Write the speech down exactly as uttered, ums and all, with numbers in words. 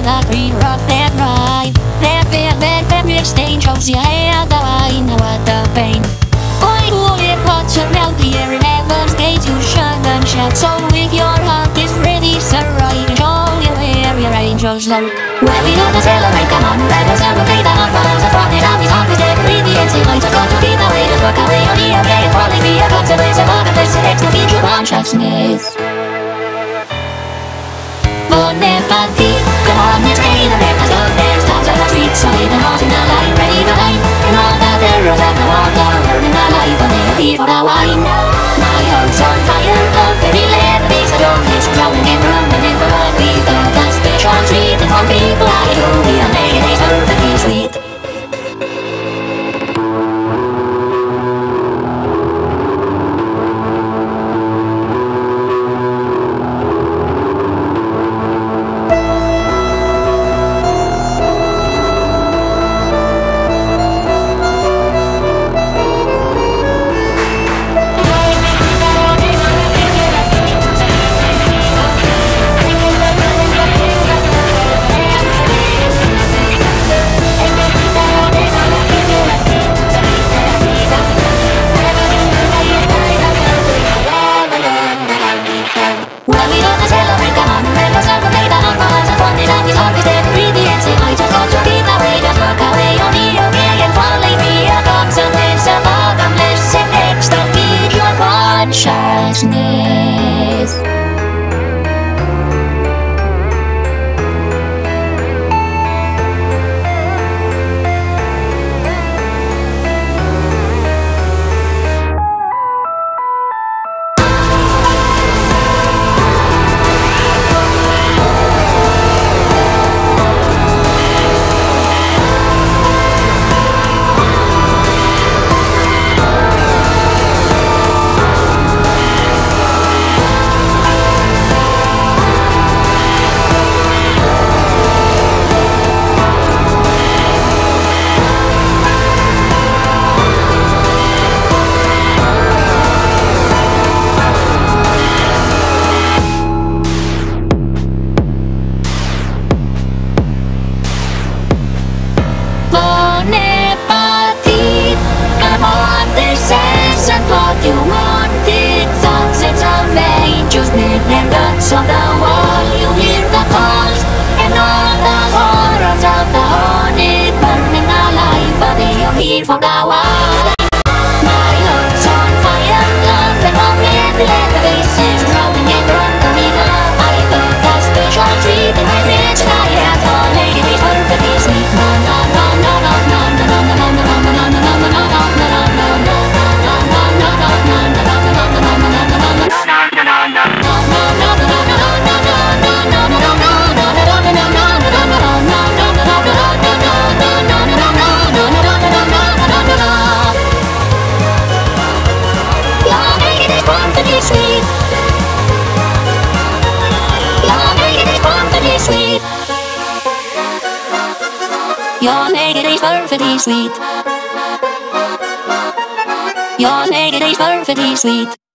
the green rock that ride. That velvet fabric stain shows your hair, the wine, what the pain. Boy, who it wants to melt the air in heaven's gate, you shine and shout. So if your heart is ready, sir, I can show you where your angels lurk. Well, we know to celebrate, come on, let us celebrate the heart falls and from it out, his heart is dead, breathe the empty lights are going to keep away, just work away on the okay, and falling be a consequence of all the blessed next to future consciousness. Bon appetit, come on, let's gain a left, let's go there, stop at the street, solid and hot in the line, ready to line, and all the terrors and the water, burning the life, and they'll be for the wine. My heart's on fire, love, very let the beast, I don't miss, growing and rumbling in for what we thought, that special treat, and for people I know, we are making it perfectly sweet. Consciousness. Bon appetit, come on, this isn't what you wanted. Thousands of angels made their guts on the wall. You hear the calls and all the horrors of the haunted, burning alive, but they are here for the wall. My heart's on fire, love, and all red, let the faces growing and running love. I thought that special treat in my rich diet, all making it perfectly sweet. No, no, no, no, no, no, no, no, no, no, no, no, no, no, no, no, no, no. Your naked is perfectly sweet. Your naked is perfectly sweet.